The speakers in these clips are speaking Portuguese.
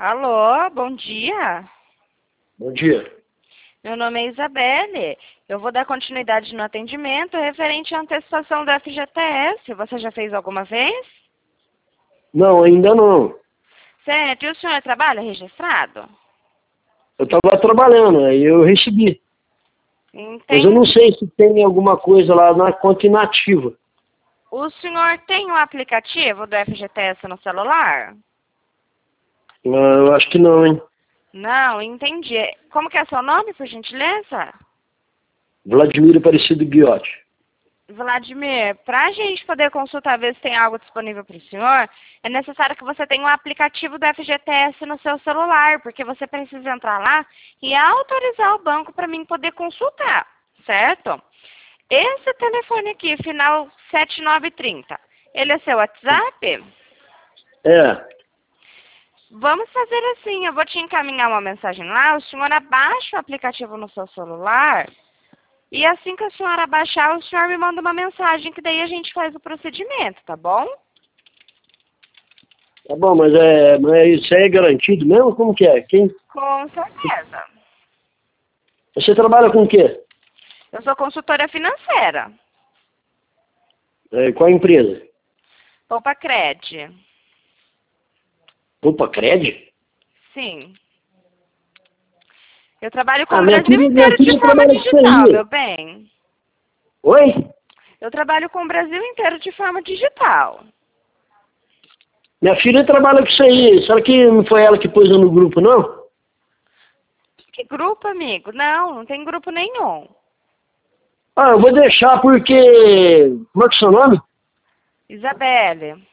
Alô, bom dia. Bom dia. Meu nome é Isabelle. Eu vou dar continuidade no atendimento referente à antecipação do FGTS. Você já fez alguma vez? Não, ainda não. Certo. E o senhor trabalha registrado? Eu estava trabalhando, aí eu recebi. Mas eu não Entendi. sei se tem alguma coisa lá na conta inativa. O senhor tem o aplicativo do FGTS no celular? Eu acho que não, hein? Não, entendi. Como que é seu nome, por gentileza? Vladimir Aparecido Guiotti. Vladimir, para a gente poder consultar ver se tem algo disponível para o senhor, é necessário que você tenha um aplicativo do FGTS no seu celular, porque você precisa entrar lá e autorizar o banco para mim poder consultar, certo? Esse telefone aqui, final 7930, ele é seu WhatsApp? É. Vamos fazer assim, eu vou te encaminhar uma mensagem lá, o senhor abaixa o aplicativo no seu celular. E assim que a senhora baixar, o senhor me manda uma mensagem, que daí a gente faz o procedimento, tá bom? Tá bom, mas isso aí é garantido mesmo? Como que é? Com certeza. Você trabalha com o quê? Eu sou consultora financeira. Qual a empresa? Poupa Cred. Opa, Cred? Sim. Eu trabalho com o Minha Brasil filha inteiro de forma trabalha com isso digital, aí. meu bem. Oi? Eu trabalho com o Brasil inteiro de forma digital. Minha filha trabalha com isso aí. Será que não foi ela que pôs eu no grupo, não? Que grupo, amigo? Não, não tem grupo nenhum. Eu vou deixar porque... Como é que é o seu nome? Isabelle.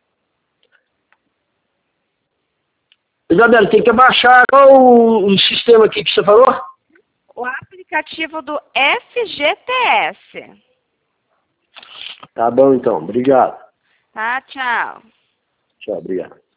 Isabela, tem que abaixar qual o sistema aqui que você falou? O aplicativo do FGTS. Tá bom, então. Obrigado. Tá, tchau. Tchau, obrigado.